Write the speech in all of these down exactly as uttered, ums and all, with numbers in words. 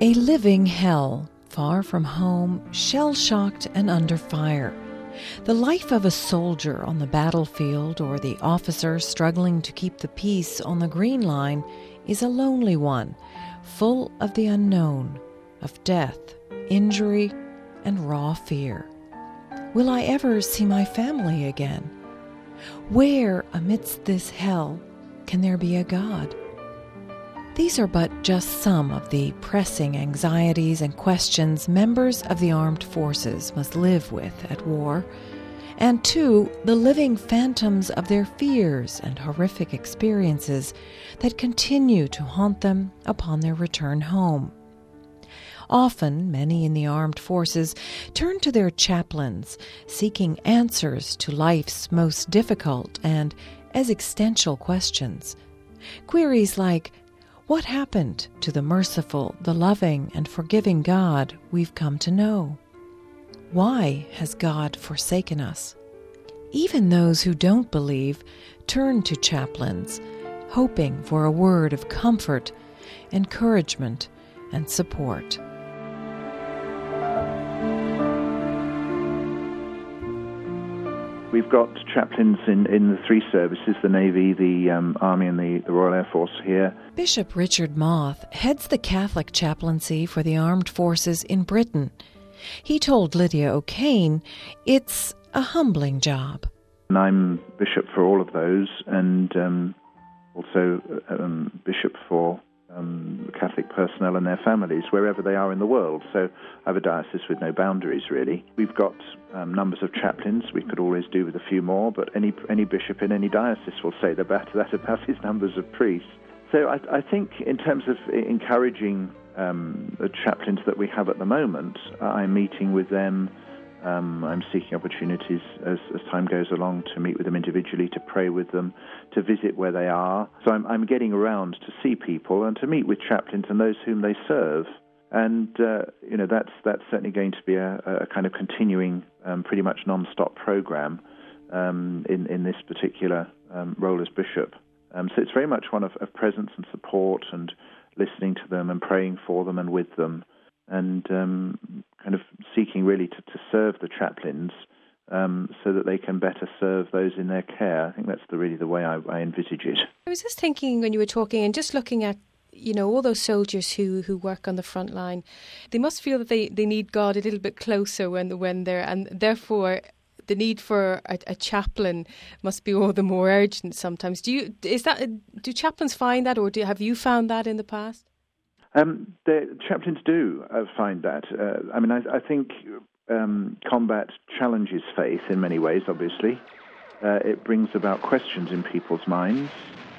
A living hell, far from home, shell-shocked and under fire. The life of a soldier on the battlefield or the officer struggling to keep the peace on the Green Line is a lonely one, full of the unknown, of death, injury, and raw fear. Will I ever see my family again? Where, amidst this hell, can there be a God? These are but just some of the pressing anxieties and questions members of the armed forces must live with at war, and too, the living phantoms of their fears and horrific experiences that continue to haunt them upon their return home. Often, many in the armed forces turn to their chaplains, seeking answers to life's most difficult and existential questions. Queries like, what happened to the merciful, the loving, and forgiving God we've come to know? Why has God forsaken us? Even those who don't believe turn to chaplains, hoping for a word of comfort, encouragement, and support. We've got chaplains in, in the three services, the Navy, the um, Army and the, the Royal Air Force here. Bishop Richard Moth heads the Catholic chaplaincy for the armed forces in Britain. He told Lydia O'Kane it's a humbling job. And I'm bishop for all of those and um, also um, bishop for um, Catholic personnel and their families, wherever they are in the world. So I have a diocese with no boundaries, really. We've got um, numbers of chaplains. We could always do with a few more, but any any bishop in any diocese will say that about, that about his numbers of priests. So I, I think in terms of encouraging um, the chaplains that we have at the moment, I'm meeting with them. Um, I'm seeking opportunities as, as time goes along to meet with them individually, to pray with them, to visit where they are. So I'm, I'm getting around to see people and to meet with chaplains and those whom they serve. And, uh, you know, that's that's certainly going to be a, a kind of continuing, um, pretty much non-stop program um, in, in this particular um, role as bishop. Um, so it's very much one of, of presence and support and listening to them and praying for them and with them, and um, kind of seeking really to, to serve the chaplains um, so that they can better serve those in their care. I think that's the, really the way I, I envisage it. I was just thinking when you were talking and just looking at, you know, all those soldiers who, who work on the front line, they must feel that they, they need God a little bit closer when, when they're, and therefore the need for a, a chaplain must be all the more urgent sometimes. Do you, is that, do chaplains find that, or do, have you found that in the past? Um, the chaplains do uh, find that. Uh, I mean, I, I think um, combat challenges faith in many ways, obviously. Uh, it brings about questions in people's minds.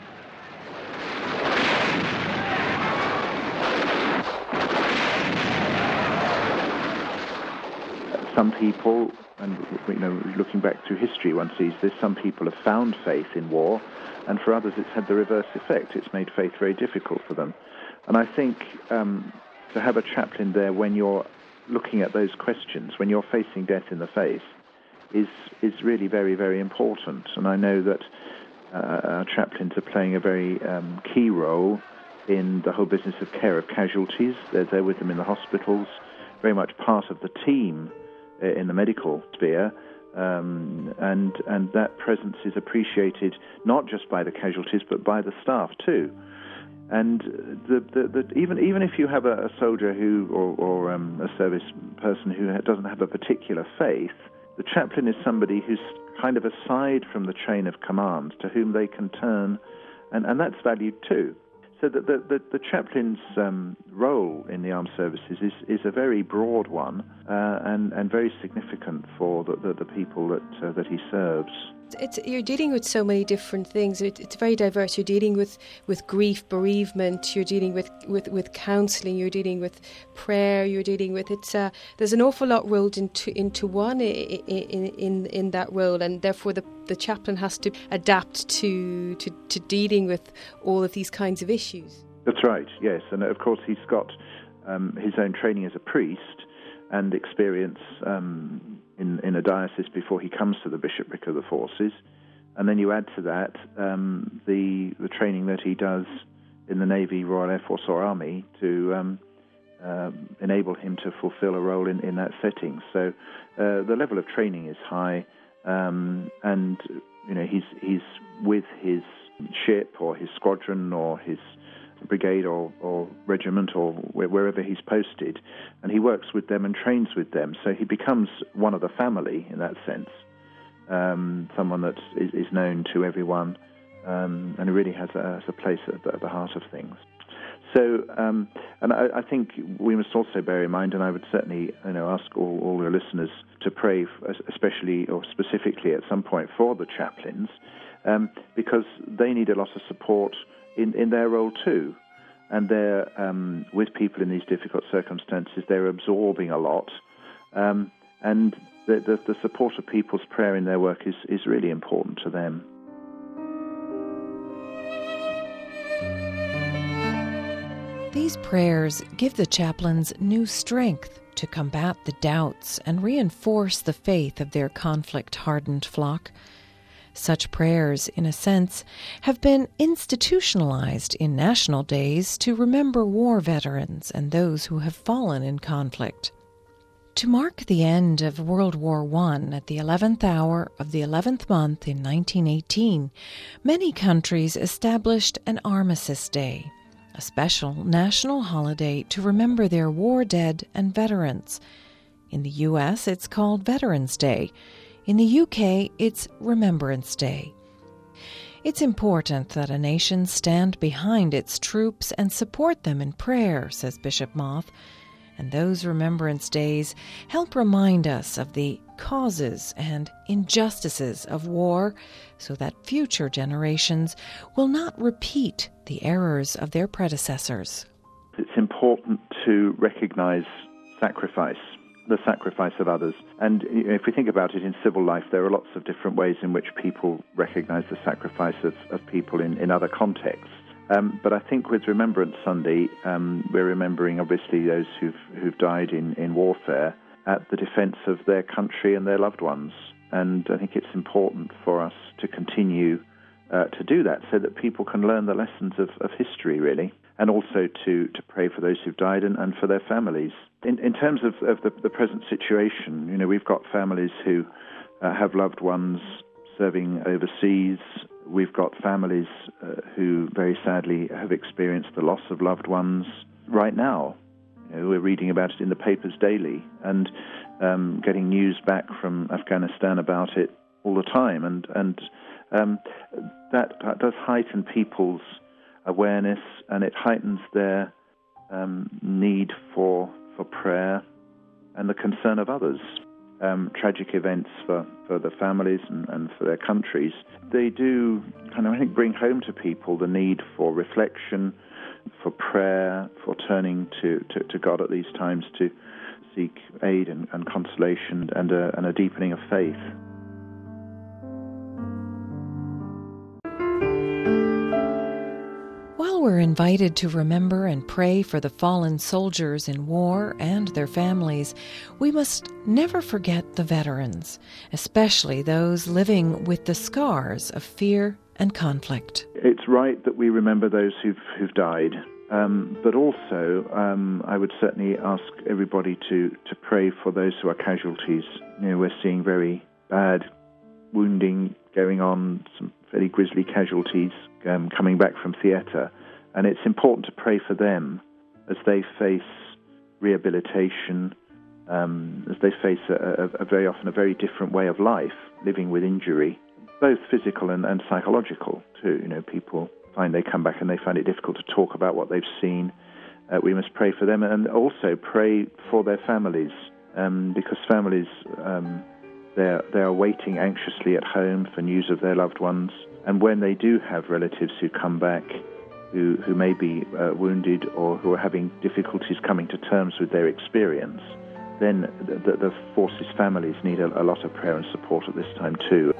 Some people, and you know, looking back through history, one sees this, some people have found faith in war, and for others it's had the reverse effect. It's made faith very difficult for them. And I think um, to have a chaplain there when you're looking at those questions, when you're facing death in the face, is is really very, very important. And I know that uh, our chaplains are playing a very um, key role in the whole business of care of casualties. They're there with them in the hospitals, very much part of the team in the medical sphere. Um, and and that presence is appreciated not just by the casualties, but by the staff too. And the, the, the, even even if you have a, a soldier who, or, or um, a service person who doesn't have a particular faith, the chaplain is somebody who's kind of aside from the chain of command, to whom they can turn, and, and that's valued too. So the, the, the, the chaplain's um, role in the armed services is, is a very broad one, uh, and, and very significant for the, the, the people that uh, that he serves. It's, you're dealing with so many different things. It, it's very diverse. You're dealing with, with grief, bereavement. You're dealing with, with, with counselling. You're dealing with prayer. You're dealing with it's. Uh, there's an awful lot rolled into into one in in, in that role, and therefore the, the chaplain has to adapt to, to to dealing with all of these kinds of issues. That's right. Yes, and of course he's got um, his own training as a priest and experience um, in, in a diocese before he comes to the bishopric of the forces. And then you add to that um, the the training that he does in the Navy, Royal Air Force or Army to um, um, enable him to fulfill a role in, in that setting. So uh, the level of training is high, um, and you know he's he's with his ship or his squadron or his brigade or, or regiment or wherever he's posted, and he works with them and trains with them. So he becomes one of the family in that sense, um, someone that is, is known to everyone, um, and really has a, has a place at the, at the heart of things. So, um, and I, I think we must also bear in mind, and I would certainly, you know, ask all, all your listeners to pray, especially or specifically at some point for the chaplains, um, because they need a lot of support in, in their role too. And they're, um, with people in these difficult circumstances, they're absorbing a lot. Um, and the, the, the support of people's prayer in their work is, is really important to them. These prayers give the chaplains new strength to combat the doubts and reinforce the faith of their conflict-hardened flock. Such prayers, in a sense, have been institutionalized in national days to remember war veterans and those who have fallen in conflict. To mark the end of World War One at the eleventh hour of the eleventh month in nineteen eighteen, many countries established an Armistice Day, a special national holiday to remember their war dead and veterans. In the U S, it's called Veterans Day. In the U K, it's Remembrance Day. It's important that a nation stand behind its troops and support them in prayer, says Bishop Moth. And those Remembrance Days help remind us of the causes and injustices of war so that future generations will not repeat the errors of their predecessors. It's important to recognize sacrifice, the sacrifice of others. And if we think about it in civil life, there are lots of different ways in which people recognize the sacrifice of, of people in, in other contexts. Um, but I think with Remembrance Sunday, um, we're remembering obviously those who've, who've died in, in warfare at the defense of their country and their loved ones. And I think it's important for us to continue uh, to do that so that people can learn the lessons of, of history, really, and also to, to pray for those who've died and, and for their families. In, in terms of, of the, the present situation, you know, we've got families who uh, have loved ones serving overseas. We've got families uh, who very sadly have experienced the loss of loved ones right now. You know, we're reading about it in the papers daily and um, getting news back from Afghanistan about it all the time. And, and um, that, that does heighten people's awareness, and it heightens their um, need for, for prayer and the concern of others. Um, tragic events for, for the families and, and for their countries, they do kind of, I think, bring home to people the need for reflection, for prayer, for turning to, to, to God at these times to seek aid and, and consolation and a, and a deepening of faith. We're invited to remember and pray for the fallen soldiers in war and their families, we must never forget the veterans, especially those living with the scars of fear and conflict. It's right that we remember those who've, who've died, um, but also um, I would certainly ask everybody to, to pray for those who are casualties. You know, we're seeing very bad wounding going on, some very grisly casualties um, coming back from theatre. And it's important to pray for them as they face rehabilitation, um, as they face a, a, a very often a very different way of life, living with injury, both physical and, and psychological too. You know, people find they come back and they find it difficult to talk about what they've seen. Uh, we must pray for them and also pray for their families, um, because families um, they're they are waiting anxiously at home for news of their loved ones, and when they do have relatives who come back, who, who may be uh, wounded or who are having difficulties coming to terms with their experience, then the, the forces' families need a, a lot of prayer and support at this time too.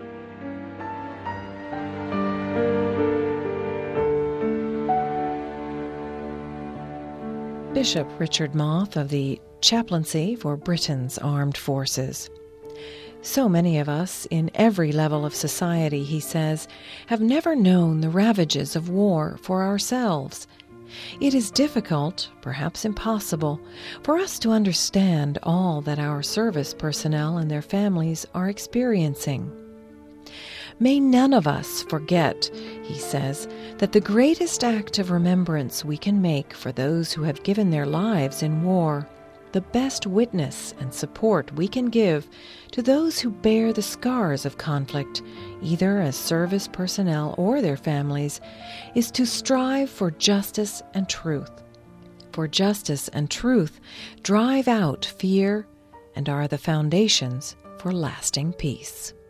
Bishop Richard Moth of the Chaplaincy for Britain's Armed Forces. So many of us, in every level of society, he says, have never known the ravages of war for ourselves. It is difficult, perhaps impossible, for us to understand all that our service personnel and their families are experiencing. May none of us forget, he says, that the greatest act of remembrance we can make for those who have given their lives in war, the best witness and support we can give to those who bear the scars of conflict, either as service personnel or their families, is to strive for justice and truth. For justice and truth drive out fear and are the foundations for lasting peace.